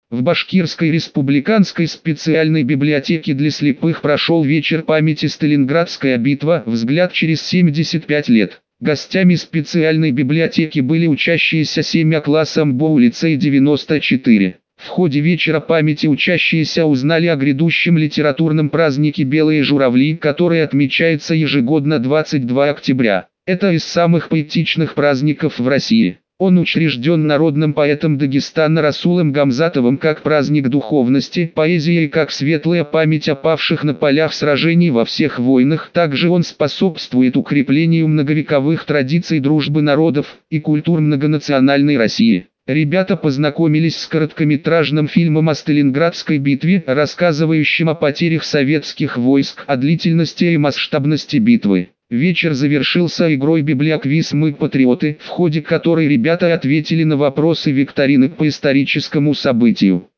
В Башкирской республиканской специальной библиотеке для слепых прошел вечер памяти «Сталинградская битва. Взгляд через 75 лет». Гостями специальной библиотеки были учащиеся 7 класса МБОУ лицей 94. В ходе вечера памяти учащиеся узнали о грядущем литературном празднике «Белые журавли», который отмечается ежегодно 22 октября. Это из самых поэтичных праздников в России. Он учрежден народным поэтом Дагестана Расулом Гамзатовым как праздник духовности, поэзии и как светлая память о павших на полях сражений во всех войнах. Также он способствует укреплению многовековых традиций дружбы народов и культур многонациональной России. Ребята познакомились с короткометражным фильмом о Сталинградской битве, рассказывающим о потерях советских войск, о длительности и масштабности битвы. Вечер завершился игрой библиоквиз «Мы патриоты», в ходе которой ребята ответили на вопросы викторины по историческому событию.